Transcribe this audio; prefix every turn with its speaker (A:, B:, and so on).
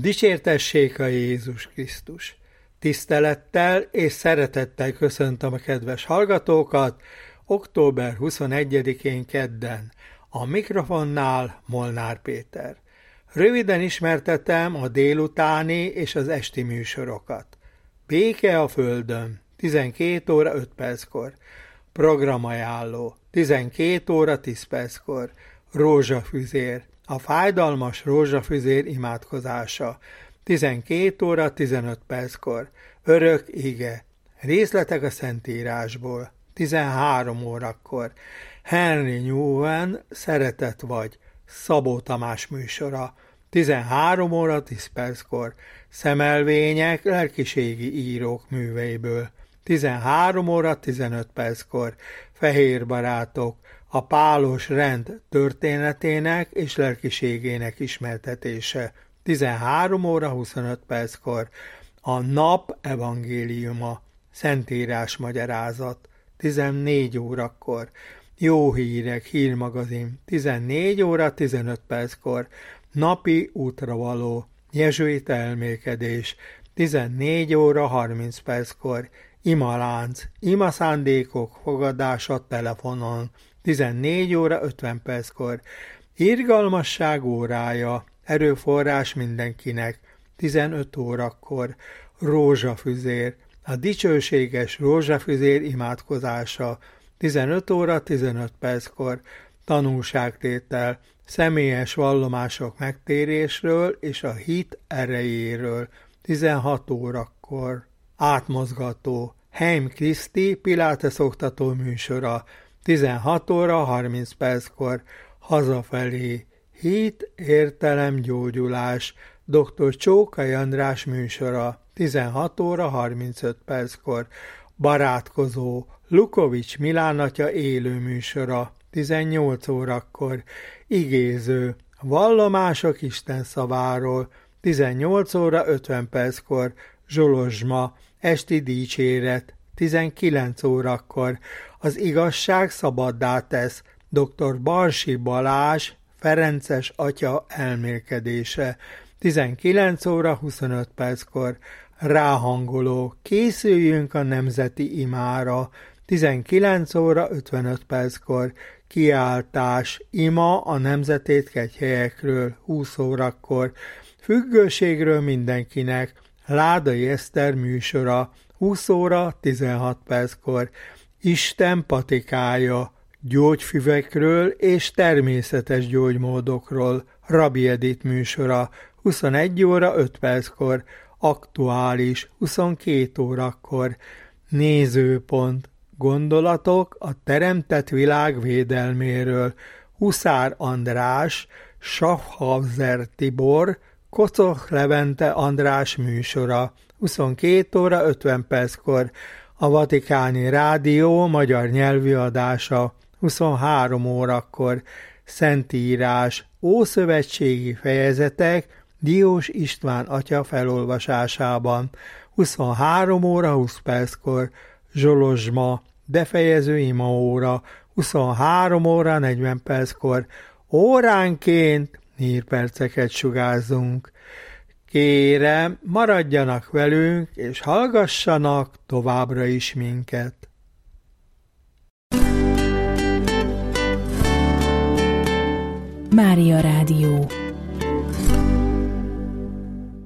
A: Dicsértessék a Jézus Krisztus! Tisztelettel és szeretettel köszöntöm a kedves hallgatókat, október 21-én kedden. A mikrofonnál Molnár Péter. Röviden ismertetem a délutáni és az esti műsorokat. Béke a Földön, 12 óra 5 perckor. Programajánló, 12 óra 10 perckor. Rózsafüzér, a fájdalmas rózsafüzér imádkozása, 12 óra 15 perckor. Örök ige, részletek a Szentírásból, 13 órakor. Henry Newman, Szeretet vagy, Szabó Tamás műsora, 13 óra 10 perckor. Szemelvények lelkiségi írók műveiből, 13 óra 15 perckor. Fehér barátok, a pálos rend történetének és lelkiségének ismertetése, 13 óra 25 perckor. A nap evangéliuma, Szentírás magyarázat, 14 órakor. Jó hírek, hírmagazin, 14 óra 15 perckor. Napi útravaló, jezsuita elmélkedés, 14 óra 30 perckor. Imalánc, imaszándékok fogadása telefonon, 14 óra 50 perckor. Irgalmasság órája, erőforrás mindenkinek, 15 órakor. Rózsafüzér, a dicsőséges rózsafüzér imádkozása, 15 óra 15 perckor. Tanúságtétel, személyes vallomások megtérésről és a hit erejéről, 16 órakor. Átmozgató, Heim Kriszti Pilates oktató műsora, 16 óra 30 perckor. Hazafelé, hit, értelem, gyógyulás, dr. Csókai András műsora, 16 óra 35 perckor. Barátkozó, Lukovics Milán atya élő műsora, 18 órakor. Igéző, vallomások Isten szaváról, 18 óra 50 perckor. Zsolozsma, esti dicséret, 19 órakor. Az igazság szabaddá tesz, dr. Barsi Balázs, Ferences atya elmélkedése, 19 óra 25 perckor. Ráhangoló, készüljünk a nemzeti imára, 19 óra 55 perckor. Kiáltás, ima a nemzetétkegyhelyekről, 20 órakor. Függőségről mindenkinek, Ládai Eszter műsora, 20 óra 16 perckor. Isten patikája, gyógyfüvekről és természetes gyógymódokról, Rabbi Edith műsora, 21 óra 5 perckor. Aktuális, 22 órakor. Nézőpont, gondolatok a teremtett világ védelméről, Huszár András, Schaffhauser Tibor, Kococh Levente András műsora, 22 óra 50 perckor. A Vatikáni Rádió magyar nyelvű adása, 23 órakor. Szentírás, ószövetségi fejezetek Diós István atya felolvasásában, 23 óra 20 perckor. Zsolozsma, befejező imaóra, 23 óra 40 perckor. Óránként hírperceket sugázzunk. Kérem, maradjanak velünk, és hallgassanak továbbra is minket.
B: Mária Rádió.